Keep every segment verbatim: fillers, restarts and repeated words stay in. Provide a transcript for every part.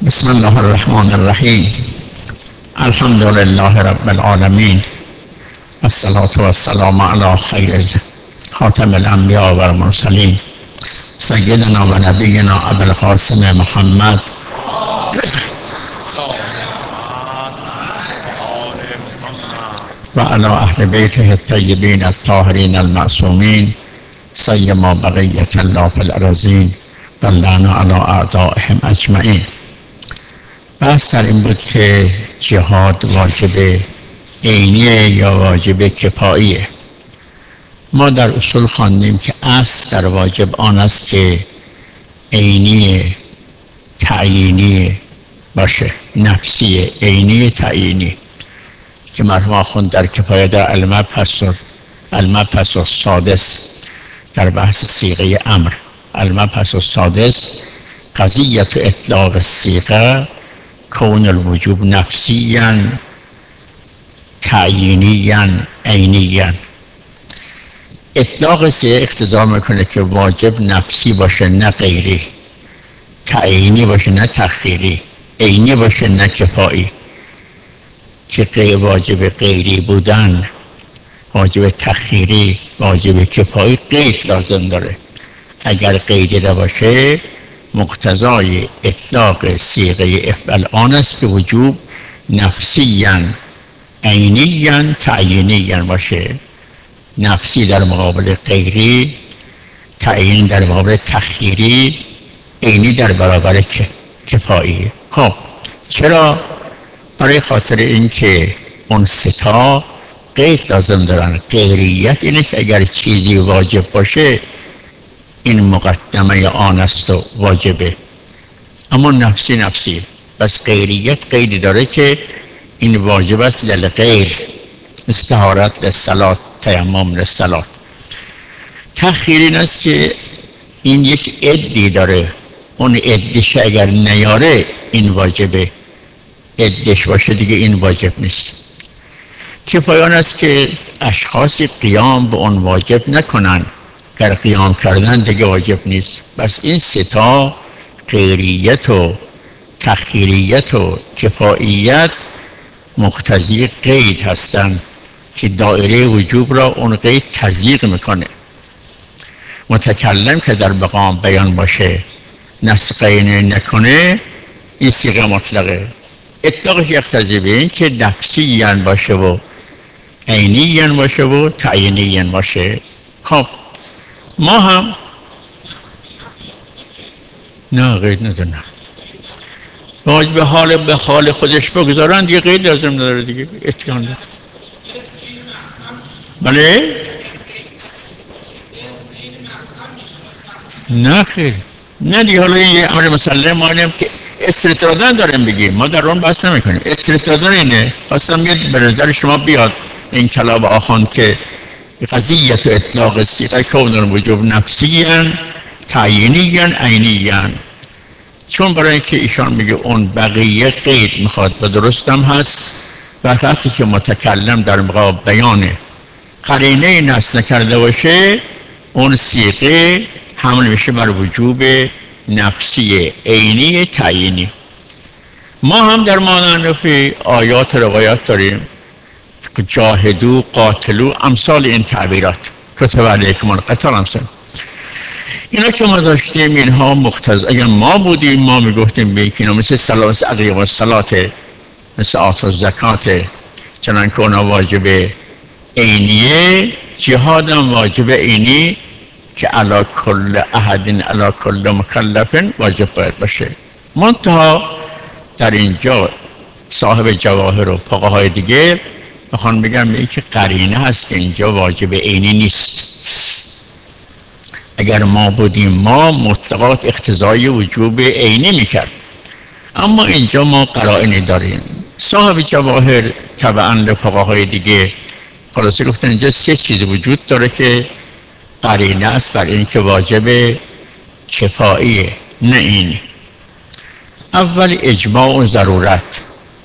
بسم الله الرحمن الرحیم. الحمد لله رب العالمین، الصلاة والسلام علی خیر خاتم الانبیاء و المرسلین، سیدنا و نبینا ابوالقاسم محمد و علی اهل بیته الطیبین الطاهرین المعصومین، سیما بقیة الله فی الارضین، بلعنا علی اعدائهم اجمعین. بحث در این بود که جهاد واجب عینیه یا واجب کفاییه. ما در اصول خواندیم که اصل در واجب آن است که عینی تعیینی باشه، نفسی عینی تعیینی، که مرحوم آخوند در کفایه در المبحث المبحث السادس در بحث صیغه امر، المبحث السادس قضیة اطلاق الصیغه کون الوجوب نفسیاً تعیینیاً عینیاً. اطلاق صیغه اقتضا میکنه که واجب نفسی باشه نه غیری، تعیینی باشه نه تخییری، عینی باشه نه کفایی. که غیر واجب غیری بودن، واجب تخییری، واجب کفایی قید لازم داره. اگر قیدی نباشه مقتضای اطلاق صیغه افعل آن است که وجوب نفسیاً عینیاً تعیینیاً باشه. نفسی در مقابل غیری، تعیین در مقابل تخییری، عینی در برابر کفایی. خب چرا؟ برای خاطر اینکه اون ستا قید لازم دارن. غیریت اینه که اگر چیزی واجب باشه این مقدمه آن است و واجبه، اما نفسی نفسی. بس غیریت قیدی داره که این واجب است للغیر، استحارت للصلاة، تیمم للصلاة. تخییر این است که این یک عدی داره، اون عدش اگر نیاره این واجبه، عدش باشه دیگه این واجب نیست. کفایان است که اشخاصی قیام به اون واجب نکنن، گر قیام کردن دیگه واجب نیست. بس این ستا غیریت و تخییریت و کفاییت مقتضی قید هستند که دایره وجوب را اون قید تضییق میکنه. متکلم که در مقام بیان باشه نسخ عینی نکنه این صیغه مطلقه. اطلاقش یقتضی به این که نفسیاً باشه و عینیاً باشه و تعیینیاً باشه. خب ما هم نه قید ندارن، واجب حال به حال خودش بگذارن دیگه قید لازم نداره دیگه. اتیان داره. بله؟ نه خیر، نه دیگه. حالا این امر مسلم ما اینیم که استرتادن داریم بگیم، ما در اون بحث نمی کنیم. استرتادن اینه، خواستم بیاد به نظر شما بیاد این کلام آخوند که قضیة اطلاق الصیغه کون الوجوب نفسیاً تعیینیاً عینیاً. چون برای اینکه ایشان میگه اون بقیه قید میخواد و درستم هست، وقتی که متکلم در مقام بیان قرینه نص نکرده باشه اون صیغه حمل میشه بر وجوب نفسی عینی تعیینی. ما هم در معنی آیات روایات داریم جاهدو قاتلو امثال این تعبیرات، کتب علیکم القتال امثال اینا که ما داشتیم. اینها مقتضا اگر ما بودیم ما میگفتیم به اینا مثل صلات اقیم و صلات، مثل آت و زکات، چنانکه اونا واجب عینیه، جهاد هم واجب عینی که علی کل احد علی کل مکلف واجب باید باشه. منتها در اینجا صاحب جواهر و فقهای دیگه میخوان بگم این که قرینه هست که اینجا واجب عینی نیست. اگر ما بودیم ما مطلقات اقتضای وجوب عینی میکرد، اما اینجا ما قرائنی داریم. صاحب جواهر تبعاً لفقهای دیگه خلاصه گفتن اینجا سه چیز وجود داره که قرینه است بر این که واجب کفاییه، نه اینی. اول اجماع و ضرورت.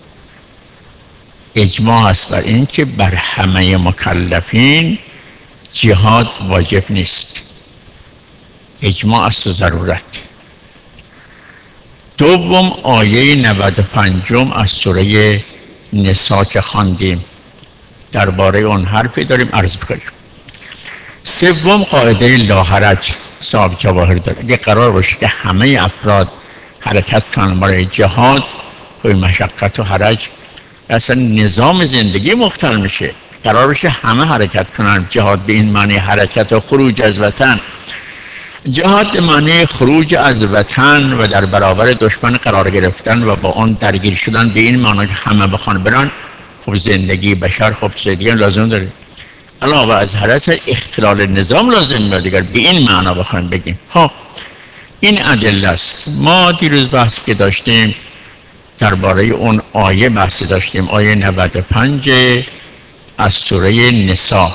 اجماع است بر این که بر همه مکلفین جهاد واجب نیست. اجماع است و ضرورت. دوم آیه نود و پنجم از سوره نساء که خواندیم درباره اون حرفی داریم عرض بکنیم. سوم قاعده لا حرج صاحب جواهر داره. اگه قرار باشه که همه افراد حرکت کنن برای جهاد، خب مشقت و حرج اصلا نظام زندگی مختل میشه. قرار باشه همه حرکت کنن جهاد به این معنی حرکت و خروج از وطن. جهاد به معنی خروج از وطن و در برابر دشمن قرار گرفتن و با آن درگیر شدن به این معنی که همه بخوان برن. خب زندگی بشر خب زندگی لازم داره. علاوه از حرج اختلال نظام لازم میاد دیگر به این معنا بخوایم بگیم. خب این ادله است. ما دیروز بحث که داشتیم درباره اون آیه بحث داشتیم، آیه نود و پنج از سوره نساء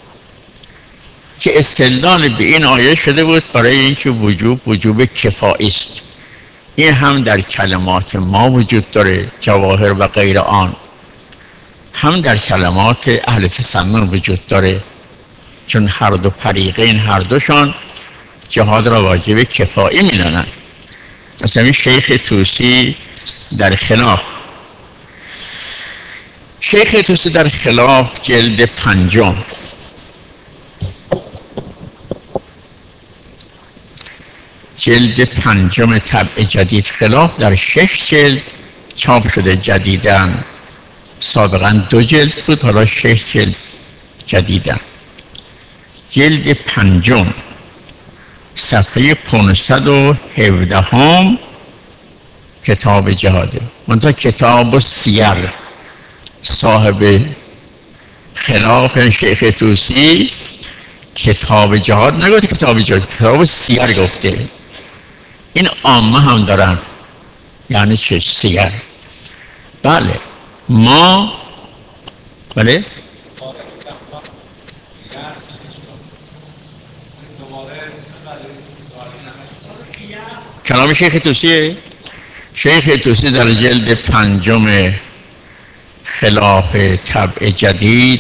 که استدلال به این آیه شده بود برای اینکه وجوب وجوب کفایی است. این هم در کلمات ما وجود داره، جواهر و غیر آن، هم در کلمات اهل تسنن وجود داره، چون هر دو فریقین هر دوشان جهاد را واجب کفایی میدانند. مثلا شیخ طوسی در خلاف شیخ طوسی در خلاف جلد پنجم جلد پنجم طبع جدید خلاف در شش جلد چاپ شده جدیدن. سابقا دو جلد بود، حالا شش جلد جدیدن. جلد پنجم صفحه پانصد و هفده هم کتاب جهاده. منتها کتاب و سیر صاحب خلاف شیخ طوسی کتاب جهاد نگفته، کتاب جهاد کتاب سیر گفته. این عامه هم دارن. یعنی چه سیر؟ بله ما بله کلام شیخ طوسیه. شیخ طوسی در جلد پنجم خلاف طبع جدید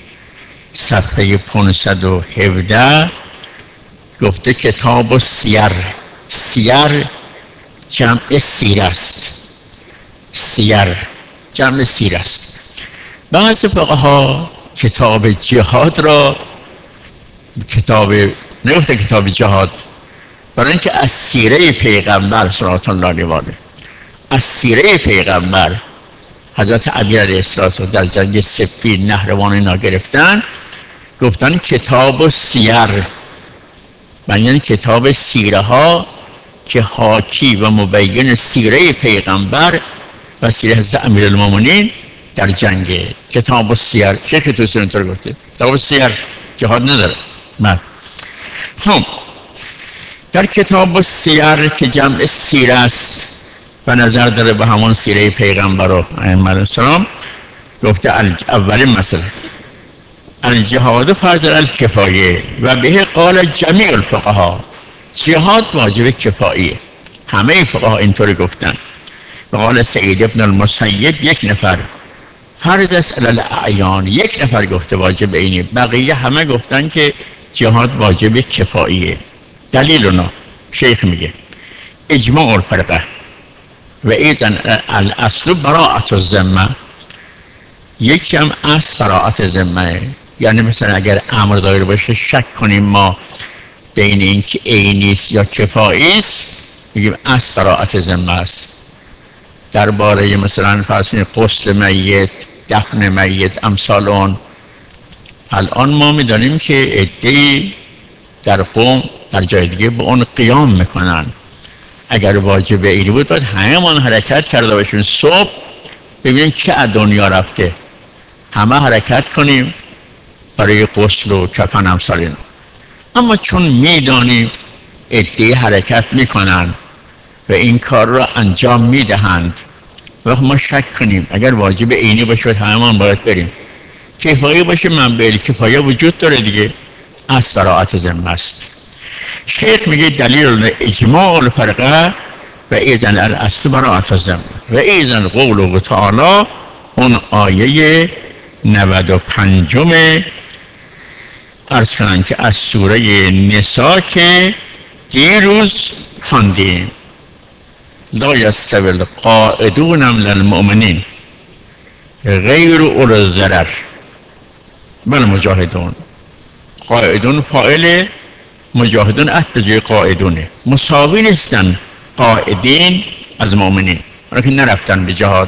صفحه پانصد و هفده گفته کتاب و سیر. سیر جمع سیر است. سیر جمع سیر است. بعض فقها کتاب جهاد را کتاب نگفته کتاب جهاد، برای اینکه از سیره پیغمبر صلی الله علیه و آله از سیره پیغمبر حضرت امیر علیه السلام در جنگ صفین نهروان اینا گرفتن، گفتن کتاب و سیر، یعنی کتاب سیره ها که حاکی و مبین سیره پیغمبر و سیره حضرت امیرالمومنین در جنگ. کتاب و سیر شیخ طوسی اینطور گفته. کتاب و سیر جهاد نداره. من خب در کتاب و سیر که جمع سیره است و نظر داره به همون سیره پیغمبر و ائمه السلام، گفته اول مسئله الجهاد فرض الکفایه و به قال جمیع الفقها، جهاد واجب کفاییه. همه فقها اینطوری گفتن. و قال سعید ابن المسیب یک نفر فرض است علی الاعیان، یک نفر گفته واجب اینه، بقیه همه گفتن که جهاد واجب کفاییه. دلیل اونا شیخ میگه اجماع الفرقه و ایضا الاصل براءت الذمه. یک هم اصل براءت ذمه، یعنی مثلا اگر امر دایر باشه شک کنیم ما بین این که عینی است یا کفایی است، میگیم اصل براءت ذمه است. درباره مثلا فرض کنید غسل میت، دفن میت، امثال اون. الان ما میدانیم که عده‌ای در قوم در جای دیگه به اون قیام میکنن. اگر واجب اینی بود باید همه حرکت کرده باشیم صبح ببینیم که از دنیا رفته، همه حرکت کنیم برای غسل و کفن امثال اینا. اما چون میدانیم عده‌ای حرکت میکنن و این کار را انجام میدهند، وقت ما شک کنیم اگر واجب اینی باشه همه باید بریم، کفایه باشه منبع کفایه وجود داره دیگه، اصل براءت ذمه است. شیخ میگه دلیل اجماع الفرقه و ایضا الاصل براءت الذمه و ایضا قوله تعالی، اون آیه نود و پنجم عرض کنن که از سوره نساء که دیروز خواندیم. لا یستوی القاعدون من المؤمنین غیر اولی الضرر والمجاهدون. قاعدون فاعل، مجاهدون عهد به جای قاعدونه. مساوی نیستن قاعدین از مؤمنین، اونا که نرفتن به جهاد.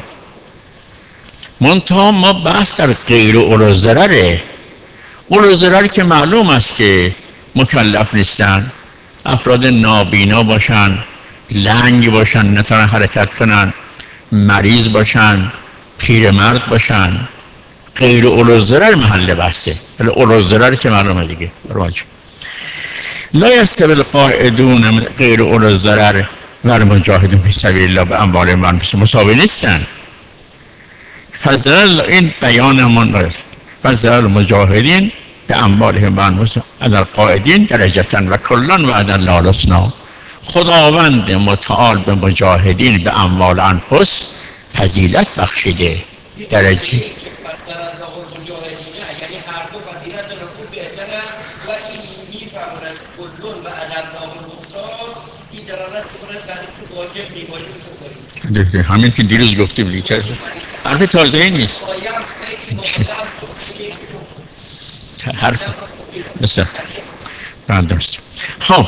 منتها ما بحث در غیر اولی الضرره. اولی الضرر که معلوم است که مکلف نیستن، افراد نابینا باشن، لنگ باشن، نتونن حرکت کنن، مریض باشن، پیرمرد باشن. غیر اولی الضرر محل بحثه، ولی اولی الضرر که معلومه دیگه. راجع لا یستوی القاعدون غیر اولی الضرر والمجاهدون فی سبیل الله باموالهم و انفسهم، مساوی نیستن. فضل این بیان همون است. فضل المجاهدین باموالهم و انفسهم علی القاعدین درجة و کلا وعد الله الحسنی. خداوند متعال به مجاهدین به اموال انفس فضیلت بخشیده. درجه همین که دیروز گفتیم دیگه حرف تازه ای نیست. حرف بسیار درست. خب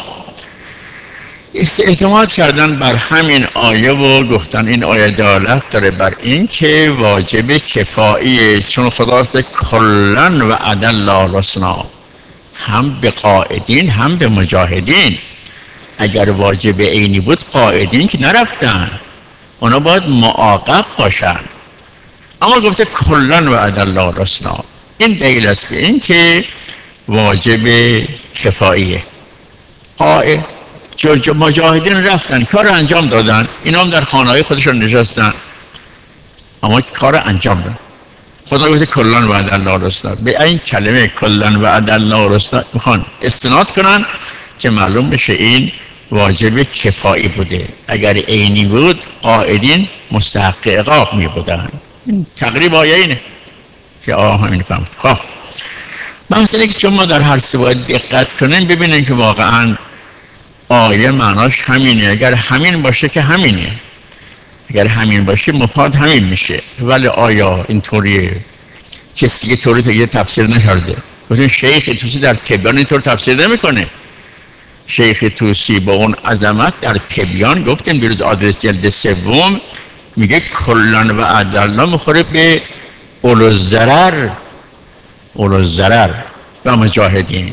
اعتماد کردن بر همین آیه و گفتن این آیه دلالت داره بر این که واجب کفاییه، چون خدا گفته کلن و عد الله الحسنی، هم به قاعدین هم به مجاهدین. اگر واجب عینی بود قاعدین که نرفتن، اونا باید معاقب باشن. اما گفته کلن و عد الله الحسنی، این دلیل است به این که واجب کفاییه. قاعد مجاهدین رفتن کار انجام دادن، اینا هم در خانه‌های خودشون نشستن اما کار انجام دادن. خدا گفته کلن و عد الله الحسنی. به این کلمه کلن و عد الله الحسنی میخوان استناد کنن که معلوم بشه این واجب کفایی بوده. اگر عینی بود قاعدین مستحق عقاب می بودن. این تقریب آیه اینه که آه همین فهمت. خب مثلا که چون ما در هر سه باید دقت کنیم ببینیم که واقعا آیه معناش همینه. اگر همین باشه که همینه، اگر همین باشه مفاد همین میشه. ولی آیا اینطوریه؟ کسی یه طوری دیگه تفسیر نکرده. گفتیم شیخ توسی در تبیان اینطور تفسیر نمیکنه. شیخ توسی با اون عظمت در تبیان گفتیم بیروز آدرس جلد سوم میگه کلان و عد الله مخوره به اولو الضرر اولو الضرر و مجاهدین.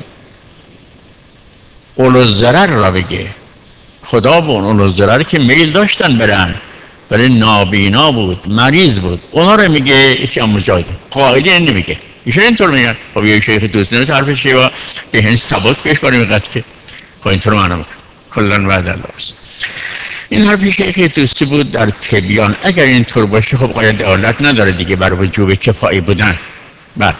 اولو الضرر را بگه. خدا به اون اولو الضرر که میل داشتن برن ولی نابینا بود، مریض بود، اونا رو میگه یکی هم مجاهدین. قاعده این نمیگه. ایشون اینطور میگن. خب یه شیخ توسی نه طرفش و به هنش ثبات پیش باریم قطعه. خب اینطور معنا میکنه کلن و عد الله. این حرف شیخ توسی بود در تبیان. اگر اینطور باشه خب قاعده دلالت نداره دیگه بر وجوب کفایی بودن. بله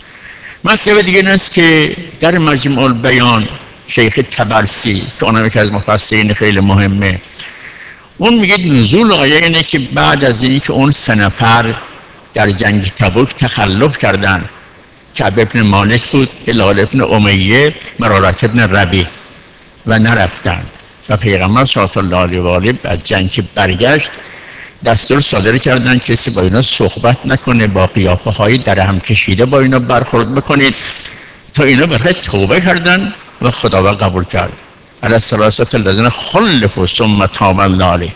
مطلب دیگه نیست که در مجموع البیان شیخ طبرسی که اونم یکی از مفسرین خیلی مهمه، اون میگه نزول آیه اینه که بعد از این که اون سه نفر در جنگ تبوک تخلف کردن، کعب ابن مالک بود، هلال ابن امیه، مرارت ابن ربیع و نرفتن و پیغمبر صلی الله علیه و آله از جنگ برگشت دستور صادر کردن کسی با اینا صحبت نکنه، با قیافه های در هم کشیده با اینا برخورد بکنید. تا اینا بخیر توبه کردن و خداوند قبول کرد. علی الثلاثه الذین خلفوا ثم تاب الله علیهم.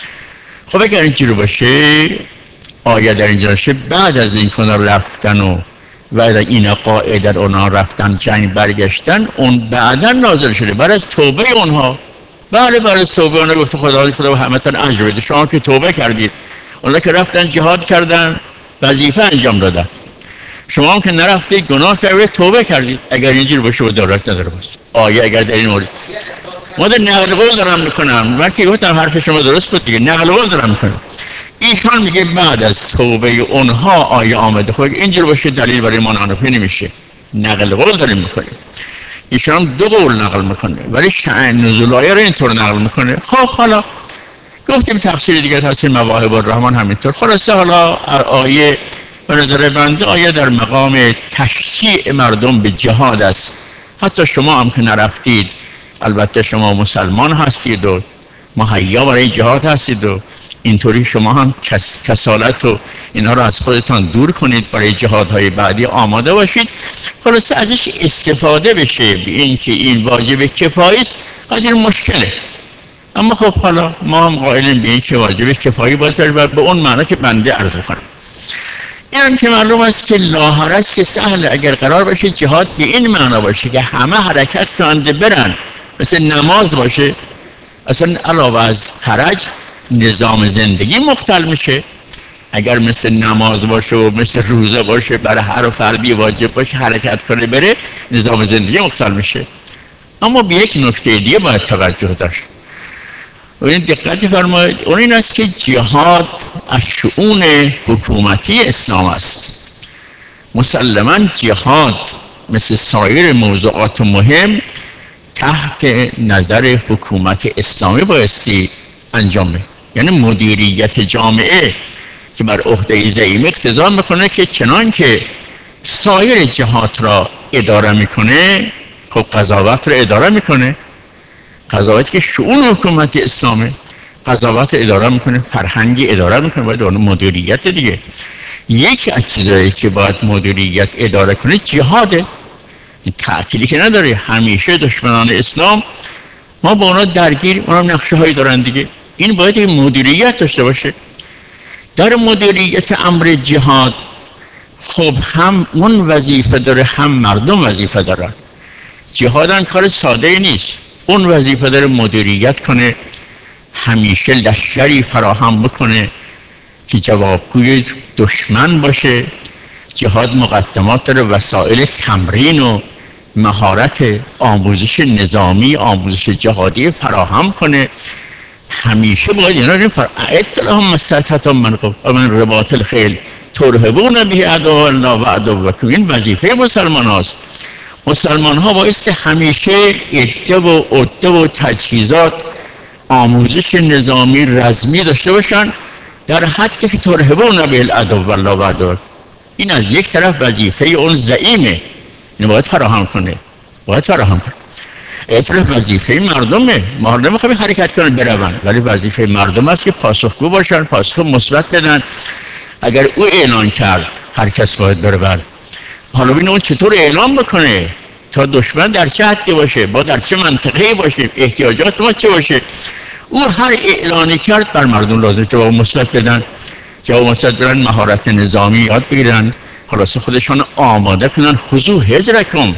خب اگر اینجوری باشه آیه در اینجا باشه بعد از این که رفتن و و این قاعده اونا رفتن جنگ برگشتن اون بعدا نازل شده بعد از توبه اونها. بله بعد از توبه اونها گفت خدا خدا همتون اجر بده. شما که توبه کردید، اونها که رفتن جهاد کردن وظیفه انجام دادن، شما هم که نرفتید گناه کردید توبه کردید. اگر اینجوری باشه و دارت نداره باشه آیه اگر در این مورد ما در نقل قول دارم میکنم. من که گفتم حرف شما درست بود دیگه، نقل قول دارم میکنم. ایشان میگه بعد از توبه اونها آیه آمده. خب اینجور باشه دلیل برای ما نانفی نمیشه، نقل قول داریم میکنیم. ایشان دو قول نقل میکنه ولی شأن نزول آیه رو اینطور نقل میکنه. خب حالا گفتیم تفسیر دیگه تفسیر مواهب الرحمن همینطور. خلاصه حالا آیه به نظر بنده آیه در مقام تشجیع مردم به جهاد است. حتی شما هم که نرفتید، البته شما مسلمان هستید و مهیا برای جهاد هستید و اینطوری شما هم کس، کسالت و اینا رو از خودتان دور کنید، برای جهادهای بعدی آماده باشید. خلاصه ازش استفاده بشه به این که این واجب کفایی است، از این مشکله. اما خب حالا ما هم قائلیم به این که واجب کفایی باید و به اون معنی که بنده عرض کنم. این هم که معلوم است که لاحرج که سهله، اگر قرار باشه جهاد به این معنا باشه که همه حرکت کننده برن، مثل نماز باشه، اصلا علاوه از حرج نظام زندگی مختل میشه. اگر مثل نماز باشه و مثل روزه باشه، برای هر فردی واجب باشه حرکت کنه بره، نظام زندگی مختل میشه. اما به یک نکته دیگه باید توجه داشت و این دقت فرمایید، اون این است که جهاد از شؤون حکومتی اسلام است. مسلما جهاد مثل سایر موضوعات مهم تحت نظر حکومت اسلامی بایستی انجام بده. یعنی مدیریت جامعه که بر عهده زعیم اقتضا میکنه که چنان که سایر جهات را اداره میکنه، خب قضاوت را اداره میکنه، قضاوت که شؤون حکومت اسلامه، قضاوت اداره میکنه، فرهنگی اداره میکنه، باید اون مدیریت دیگه. یکی از چیزایی که باید مدیریت اداره کنه جهاده. تعطیلی که نداره. همیشه دشمنان اسلام ما با اونا درگیر، اونا نقشه هایی دارن دیگه. این باید این مدیریت داشته باشه. در مدیریت امر جهاد خب هم اون وظیفه داره، هم مردم وظیفه دارن. جهاد هم کار ساده نیست. اون وظیفه داره مدیریت کنه، همیشه لشکری فراهم بکنه که جوابگوی دشمن باشه. جهاد مقدمات داره، وسایل تمرین و مهارت آموزش نظامی، آموزش جهادی فراهم کنه. همیشه باید اینا رو فرعت لهم مستطعتم من من رباط الخیل ترهبون به عدو الله و عدوکم. این وظیفه مسلمان هاست. مسلمان ها بایستی همیشه عده و عده و تجهیزات آموزش نظامی رزمی داشته باشن در حدی که ترهبون به عدو الله و عدوکم. این از یک طرف وظیفه اون زعیمه، اینو باید فراهم کنه، باید فراهم کنه. از طرف وظیفه مردمه، مردم میخوام حرکت کنن برون، ولی وظیفه مردم است که پاسخگو باشن، پاسخ مثبت بدن. اگر او اعلان کرد هر کس باید بره، حالا ببین اون چطور اعلام بکنه تا دشمن در چه حدی باشه، با در چه منطقه‌ای باشه، احتیاجات ما چه باشه. او هر اعلانی کرد بر مردم لازم جواب مثبت بدن، جواب مثبت بدن، مهارت نظامی یاد بگیرن، خلاصه خودشان آماده کنن. خضوع حذرکم،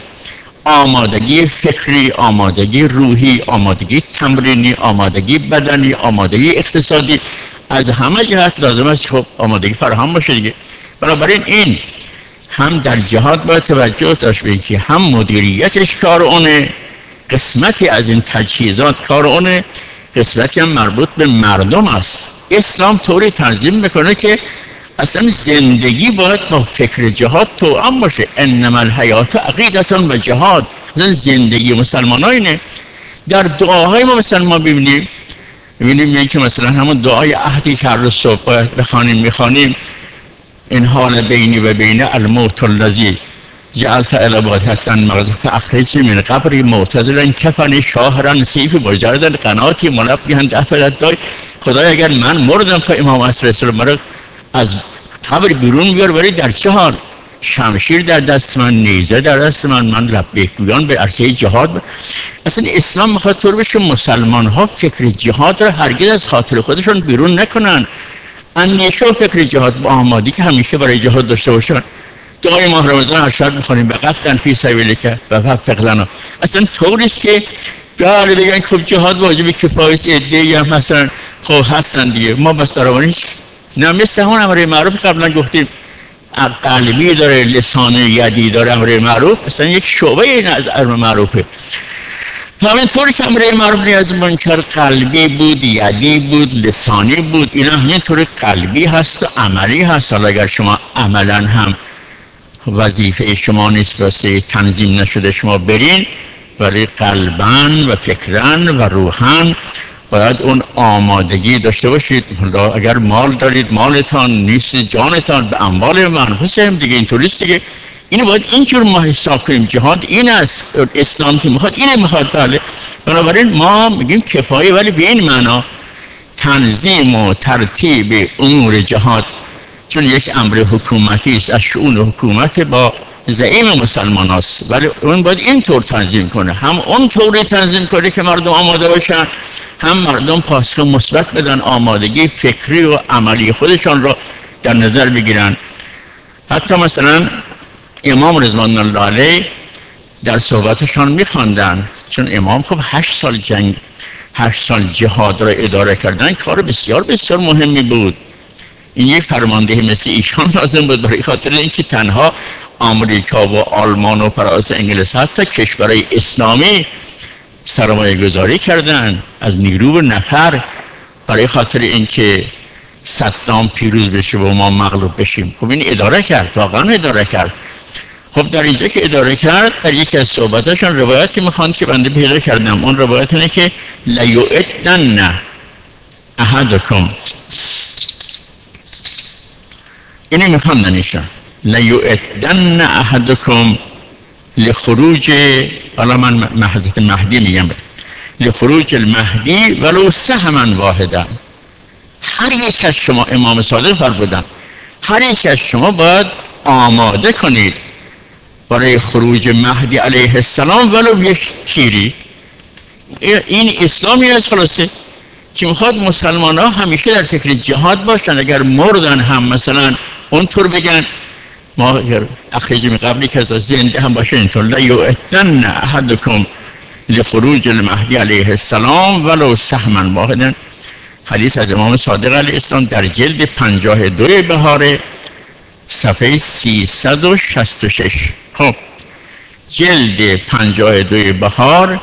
آمادگی فکری، آمادگی روحی، آمادگی تمرینی، آمادگی بدنی، آمادگی اقتصادی، از همه جهت لازم است که خب آمادگی فراهم باشه دیگه. بنابراین این هم در جهاد باید توجه داشت به که هم مدیریتش کار اونه، قسمتی از این تجهیزات کار اونه، قسمتی هم مربوط به مردم است. اسلام طوری تنظیم میکنه که اصلا زندگی باید با فکر جهاد توأم باشه. انما الحیات عقیدتون و جهاد. اصلا زندگی مسلمان ها اینه. در دعاهای ما مثلا ما ببینیم ببینیم یکی مثلا همون دعای عهدی که هر صبح بخوانیم میخوانیم، این حال بینی و بین الموت الذی جعلت الابادتا مغزه فاخرجنی من قبری معتزلا کفنی شاهرا سیف مجرد قناتی ملبیها دفلت دای. خدای اگر من مردم تا امام عصر اسلام مرا از قبر بیرون بیار، ولی در چه حال؟ شمشیر در دست من، نیزه در دست من، من لبیک گویان به عرصه جهاد ب... اصلا اسلام میخواد طور بشه مسلمان ها فکر جهاد را هرگز از خاطر خودشون بیرون نکنن. اندیشه و فکر جهاد با آمادگی که همیشه برای جهاد داشته باشن. دعای ماه رمضان هر شب میخونیم بقصدن فی سبیلک و وفق لنا. اصلا طوریست که بله بگن خب جهاد واجب کفایی است، عده‌ای هم مثلا خب هستن دیگه، ما بس درآمدیم نه. مثل همون امر معروف قبلا گفتیم قلبی داره، لسان یدی داره. امر معروف اصلا یک شعبه این از امر معروفه. همینطوری که امر معروف نیاز منکر قلبی بود، یدی بود، لسانی بود. این هم همینطوری قلبی هست و عملی هست. حالا اگر شما عملا هم وظیفه شما نیست واسه تنظیم نشده شما برین، ولی قلباً و فکراً و روحاً باید اون آمادگی داشته باشید. اگر مال دارید مالتان، نیست جانتان، به اموال منفوس هم دیگه اینطوریست دیگه. اینو باید اینجور ما حساب کنیم. جهاد این است، اسلام که میخواد اینه میخواد. بله، بنابراین ما میگیم کفایه، ولی به این معنا تنظیم و ترتیب امور جهاد چون یک امر حکومتی است، از شؤون حکومت با زعیم مسلمان است، ولی اون باید اینطور تنظیم کنه، هم اون طوری تنظیم کنه که مردم آماده باشن، هم مردم پاسخ مثبت بدن، آمادگی فکری و عملی خودشان را در نظر بگیرن. حتی مثلا امام رضوان الله علیه در صحبتشان میخواندن، چون امام خب هشت سال جنگ هشت سال جهاد را اداره کردن، کار بسیار بسیار مهمی بود. این یک فرمانده مثل ایشان لازم بود، برای خاطر اینکه تنها آمریکا و آلمان و فرانسه انگلیس حتی کشورهای اسلامی سرمایه گذاری کردن از نیرو و نفر برای خاطر اینکه صدام پیروز بشه و ما مغلوب بشیم. خب این اداره کرد، واقعا اداره کرد. خب در اینجا که اداره کرد، در یکی از صحبتاشون روایتی میخواند که بنده پیدا کردم. اون روایت اینه که لیؤدن احدکم، اینه میخواندن ایشان، لیؤدن احدکم لخروج، حالا من حضرت مهدی میگم، لخروج المهدی ولو سهما واحدا. هر یک از شما، امام صادق فرمودن، هر یک از شما باید آماده کنید برای خروج مهدی علیه السلام ولو یک تیری. این اسلامی از خلاصه که میخواد مسلمان ها همیشه در فکر جهاد باشن. اگر مردن هم مثلا اونطور بگن ما اخیجم قبلی که زنده هم باشه اینطور، لیؤدن احدکم لخروج المهدی علیه السلام ولو سهما واحدا. حدیث از امام صادق علیه السلام در جلد پنجاه دو بهار صفحه سیصد و شصت و شش. خب جلد پنجاه دو بهار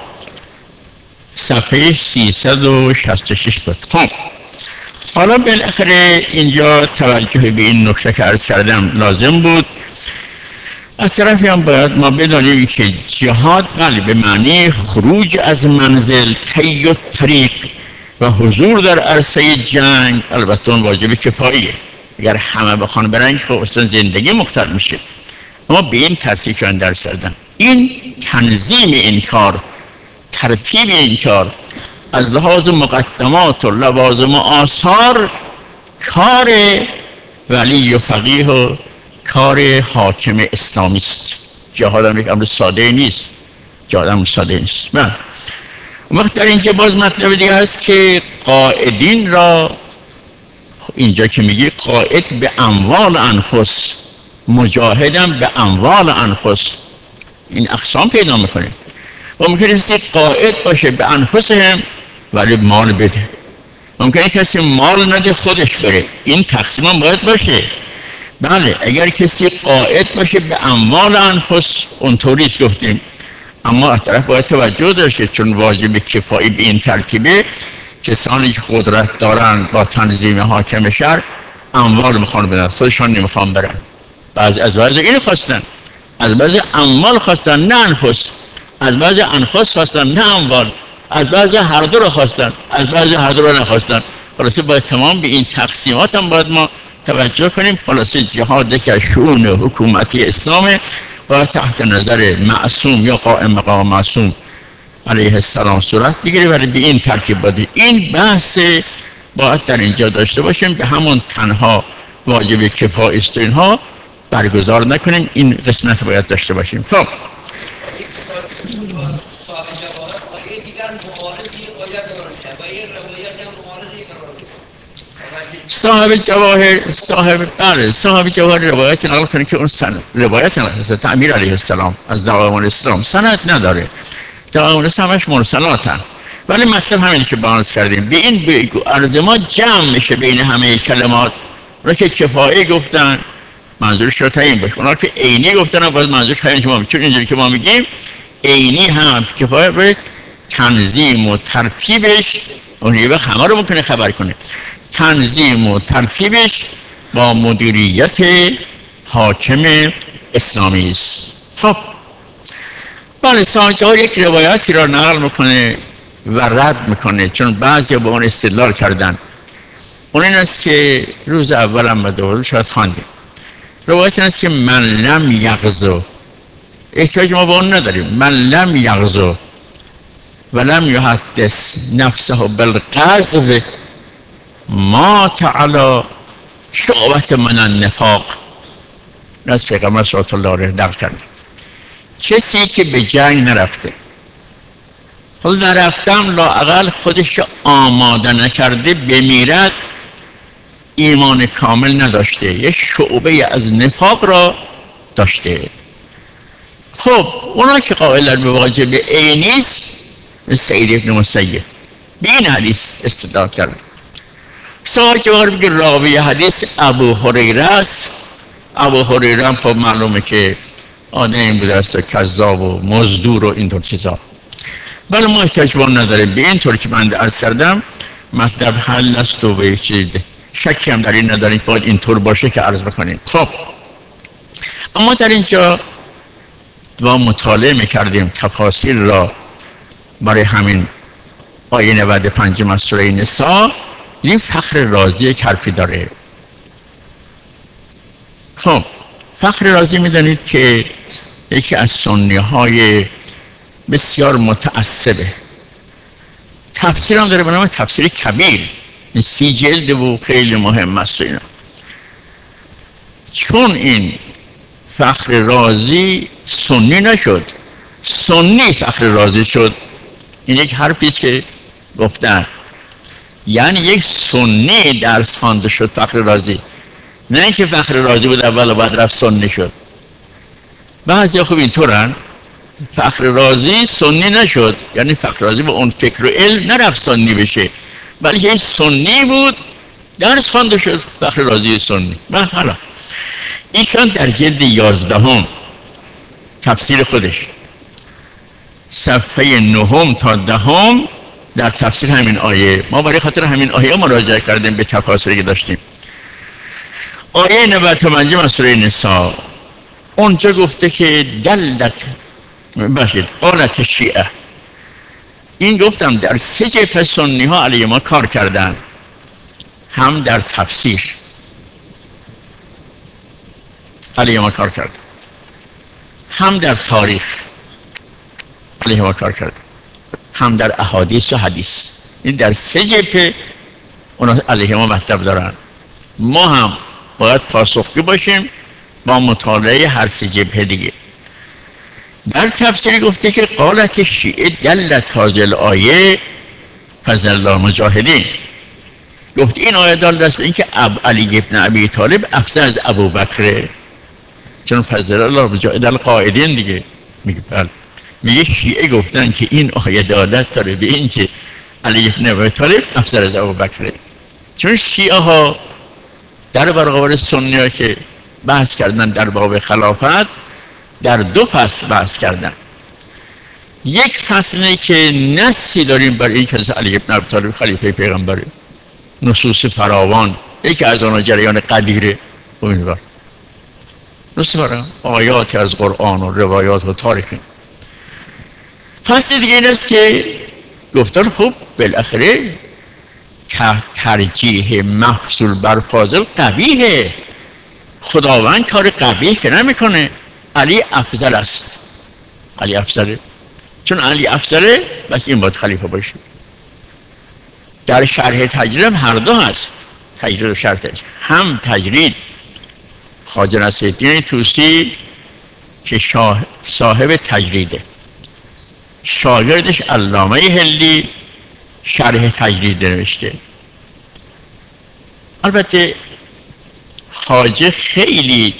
صفحه سیصد و شصت و شش بود. خب حالا بالاخره اینجا توجه به این نکته که عرض کردم لازم بود. از طرفی هم باید ما بدانیم که جهاد بله به معنی خروج از منزل، طی و طریق و حضور در عرصه جنگ، البته اون واجب کفاییه. اگر همه بخوان برن خب اصلا زندگی مختل میشه. اما به این ترتیب که من درس کردم، این تنظیم این کار، ترتیب این کار از لحاظ مقدمات و لوازم و آثار کار ولی و فقیه و کار حاکم اسلامی است. جهاد هم یک امر ساده نیست، جهاد هم ساده نیست. من وقت در اینجا باز مطلب دیگه هست که قائدین را، اینجا که میگی قائد به اموال انفس، مجاهدم به اموال انفس، این اقسام پیدا میکنه. و ممکنه کسی قائد باشه به انفسهم ولی مال بده، ممکنه کسی مال نده خودش بره، این تقسیم هم باید باشه. بله اگر کسی قائد باشه به اموال انفس اونطوریست گفتیم، اما از طرف باید توجه داشته، چون واجب کفایی به این ترتیبه کسانی که قدرت دارن با تنظیم حاکم شهر اموال میخوان بدن، خودشان نمیخوان برن. بعضی از بعضی اینو خواستن، از بعضی اموال خواستن نه انفس، از بعضی انفس خواستن نه اموال، از بعضی هر دو رو خواستن، از بعضی هر دو رو نخواستن. خلاصه باید تمام به این تقسیمات هم باید ما توجه کنیم. خلاصه جهاد که شؤون حکومتی اسلامه باید تحت نظر معصوم یا قائم مقام معصوم علیه السلام صورت بگیره، ولی به این ترتیب باید این بحث باید در اینجا داشته باشیم. به همون تنها واجب کفایی است اینها برگزار نکنیم، این قسمت باید داشته باشیم. خب صاحب جواهر صاحب بله صاحب جواهر روایت نقل کنه که اون سند روایت حضرت امیر علیه السلام از دعوام الاسلام سند نداره، دعوام الاسلام همش مرسلاتن، ولی مطلب همینه که بیان کردیم. به این بگو عرض ما جمع میشه بین همه کلمات. اونا که کفایه گفتن منظورش رو تعیین باشه، اونا که عینی گفتن باید منظورش تعیین شما، چون اینجوری که ما میگیم عینی هم کفایه باید تنظیم و ترتیبش اون یه وقت همه رو ممکنه خبر کنه. تنظیم و ترتیبش با مدیریت حاکم اسلامی است. خب بله سانجار یک روایتی را نقل میکنه و رد میکنه، چون بعضی با اون استدلال کردن. اون این است که روز اول هم به دوباره شاید خواندیم روایت هست که من لم یغزو، احتیاج ما به اون نداریم، من لم یغزو ولم یحدث نفسه بالغزو مات علی شعبة من النفاق. از پیغمبر صلی الله علیه و نقل کرد کسی که به جنگ نرفته، خود نرفتم لااقل خودش آماده نکرده بمیرد، ایمان کامل نداشته، یک شعبه از نفاق را داشته. خب اونا که قائلن به واجب عینی است، سعید ابن مسیب به این حدیث استدلال کرد. سوال که بار بگیر راوی حدیث ابو هریره است. ابو هریره هم خب معلومه که آدمی بوده است و کذاب و مزدور و اینطور چیزا. بله ما احتیاج به نداریم، به این طور که من عرض کردم مطلب حل است و به چیز شکی هم در این نداریم که باید اینطور باشه که عرض بکنیم. خب اما در اینجا ما مطالعه میکردیم تفاصیل را برای همین آیه نود و پنج از سوره نساء. این فخر رازی کرفی داره. خب فخر رازی میدانید که یکی از سنی های بسیار متعصبه، تفسیر هم داره به نام تفسیر کبیر، سی جلد و خیلی مهم است اینا. چون این فخر رازی سنی نشد، سنی فخر رازی شد، این یک حرفی که گفتن، یعنی یک سنی درس خوانده شد فخر رازی، نه اینکه فخر رازی بود اول و بعد رفت سنی شد. بعضی خوب اینطورن، فخر رازی سنی نشد، یعنی فخر رازی با اون فکر و علم نرفت سنی بشه، بلکه یک سنی بود درس خوانده شد فخر رازی سنی. من حالا ایشان در جلد یازدهم تفسیر خودش صفحه نهم تا دهم در تفسیر همین آیه، ما برای خاطر همین آیه مراجعه کردیم به تفاسیری که داشتیم. آیه نود و پنج از سوره نساء اونجا گفته که دلت باشید قالت شیعه، این گفتم در سه جبهه سنی ها علیه ما کار کردن، هم در تفسیر علیه ما کار کردن، هم در تاریخ علیه ما کار کردن، هم در احادیث و حدیث. این در سه جبهه اونا علیه ما مطلب دارن. ما هم باید پاسخگو باشیم با مطالعه هر سه جبهه دیگه. در تفسیر گفته که قالت شیعه دلت هذه آیه فضل الله مجاهدین، گفت این آیه دال است به اینکه علی ابن ابی طالب افضل از ابو بکره، چون فضل الله مجاهد القائدین دیگه. میگه بله، میگه شیعه گفتن که این آیه دالت داره به اینکه علی ابن ابی طالب افضل از ابو بکره، چون شیعه ها در برابر سنی ها که بحث کردن در باب خلافت در دو فصل بحث کردن. یک فصلی که نصی داریم برای این که علی ابن ابی طالب خلیفه پیغمبره، نصوص فراوان، یکی از آنها جریان قدیره، امیدوار نصوص فراوان، آیات از قرآن و روایات و تاریخی. فصل دیگه این است که گفتن خب بالاخره ترجیح مفضول بر فاضل قبیحه، خداوند کار قبیح که نمیکنه، علی افضل است، علی افضله، چون علی افضله بس این باید خلیفه باشه. در شرح تجرید هم هر دو هست، تجرید و شرح تجرید. هم تجرید خواجه نصیرالدین طوسی که صاحب تجریده، شاگردش علامه حلی شرح تجرید نوشته. البته خواجه خیلی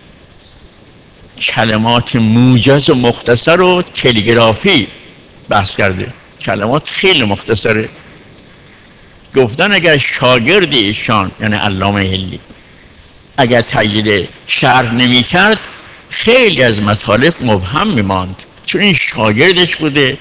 کلمات موجز و مختصر و تلگرافی بحث کرده، کلمات خیلی مختصره. گفتن اگر شاگرد ایشان یعنی علامه حلی اگر تجرید شرح نمی کرد خیلی از مطالب مبهم می ماند، چون این شاگردش بوده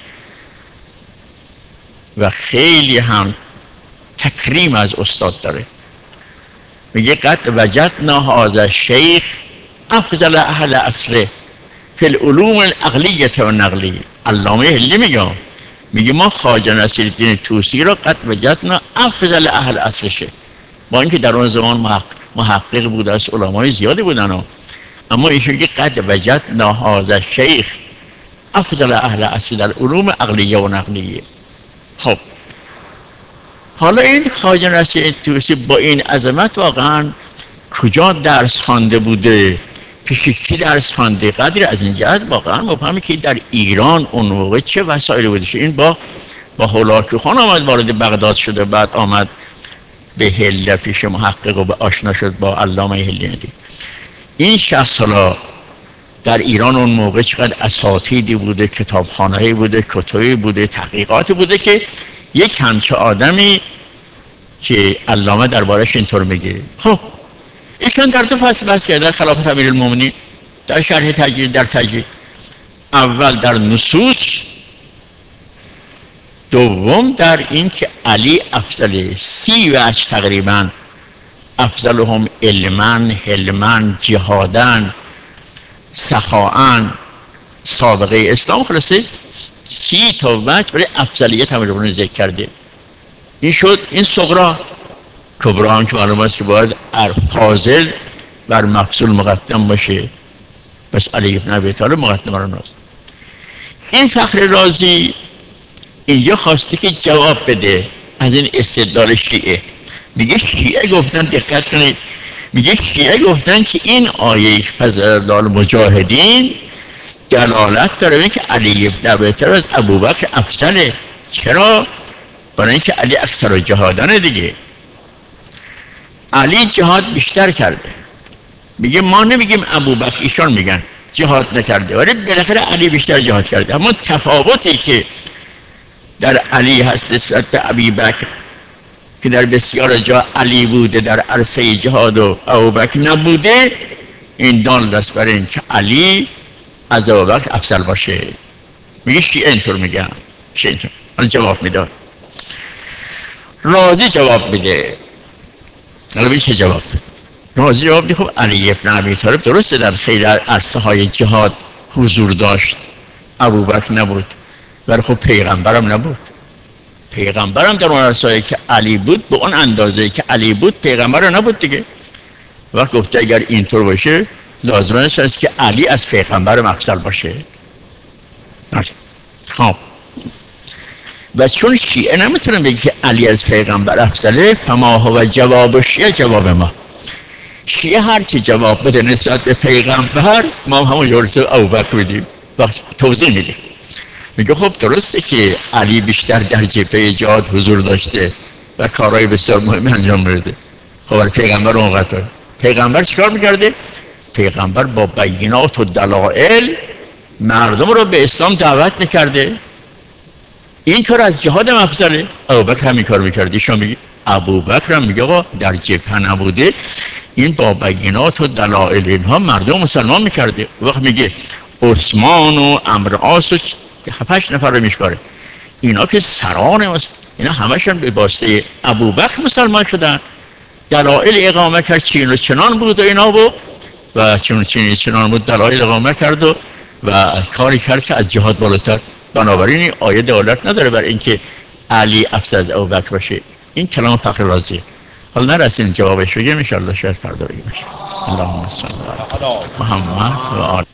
و خیلی هم تکریم از استاد داره. میگه قد وجدنا هذا الشیخ افضل اهل عصره فی العلوم العقلیه و النقلیه. علامه حلی میگه میگه ما خواجه نصیرالدین طوسی را قد وجدنا افضل اهل عصرشه، با اینکه در اون زمان محقق بود، از علمای زیادی بودن، اما ایشون که قد وجدنا هذا الشیخ افضل اهل اصل العلوم عقلیه و نقلیه. خب حالا این خواجه نصیر طوسی با این عظمت واقعا کجا درس خوانده بوده، پیش کی درس خوانده؟ قدری از این جهت واقعا مفهمه که در ایران اون موقع چه وسایلی بودش. این با با هولاکو خان آمد وارد بغداد شده، بعد آمد به هله پیش محقق و به آشنا شد با علامه هلیندی. این شخص حالا در ایران اون موقع چقدر اساتیدی بوده، کتابخانه‌ای بوده، کتبی بوده، تحقیقاتی بوده که یک همچه آدمی که علامه دربارش اینطور میگه. خب ایشون در دو فصل بحث کرده، خلافت امیرالمومنین، در شرح تجرید، در تجرید، اول در نصوص، دوم در این که علی افضل، سی وجه تقریبا افضلهم علما، حلما، جهادا، سخاء، سابقه اسلام، خلاصه سی تا وجه برای افضلیت امیرالمومنین ذکر کرده. این شد این صغرا. کبرا هم که معلوم است که باید فاضل بر مفضول مقدم باشه، بس علی ابن ابی طالب مقدم بر اوناست. این فخر رازی اینجا خواسته که جواب بده از این استدلال شیعه. میگه شیعه گفتن، دقت کنید، میگه شیعه گفتن که این آیه فضل الله مجاهدین دلالت داره به که علی ابن ابی طالب از ابوبکر افضله. چرا؟ برای اینکه علی اکثر جهادانه دیگه. علی جهاد بیشتر کرده. میگه ما نمیگیم ابوبکر، ایشان میگن جهاد نکرده، ولی بالاخره علی بیشتر جهاد کرده. اما تفاوتی که در علی هست نسبت به ابوبکر که در بسیار جا علی بوده در عرصه جهاد و ابوبکر نبوده، این دال است بر این که علی از ابوبکر افضل باشه. میگه شیعه اینطور میگن. شیعه اینطور. حالا جواب میداد، رازی جواب میده. حالا چه جواب میده؟ رازی جواب میده خب علی ابن ابی طالب درسته در خیلی عرصه های جهاد حضور داشت، ابوبکر نبود، ولی خب پیغمبرم نبود. پیغمبرم در اون عرصه‌ای که علی بود به اون اندازه‌ای که علی بود پیغمبر نبود دیگه. وقت گفته اگر اینطور باشه لازم است که علی از پیغمبر افضل باشه. خب و چون شیعه نمیتونن بگه که علی از پیغمبر افضله، فما هو جواب شیعه جواب ما. شیعه هر چی جواب بده نسبت به پیغمبر ما همون جورس ابوبکر میدیم، وقت توضیح میدیم. میگه خب درسته که علی بیشتر در جبهه جهاد حضور داشته و کارهای بسیار مهمی انجام میده. خب ولی پیغمبر اون قطعه پیغمبر چیکار میکرده؟ پیغمبر با بینات و دلائل مردم رو به اسلام دعوت میکرده. این کار از جهاد افضله. ابوبکر همین کار میکرد. ایشون میگه ابوبکر هم میگه آقا در جبهه نبوده، این با بینات و دلائل اینها مردم مسلمان میکرده. وقت میگه عثمان و عمرو عاص و هفتش نفر رو میشماره، اینا که سران، اینا همشون به واسطه ابوبکر مسلمان شدن. دلائل اقامه کرد، چین و چنان بود و اینا بود و چون چین چنان بود دلائل اقامه کرد و, و کاری کرد که از جهاد بالاتر. بنابراین این آیه دلالت نداره بر اینکه علی افضل از ابوبکر باشه. این کلام فخر رازی. حالا نرسیم جوابش بگیم ان شاء الله، شاید فردا بگیم. اللهم صل علی محمد و آل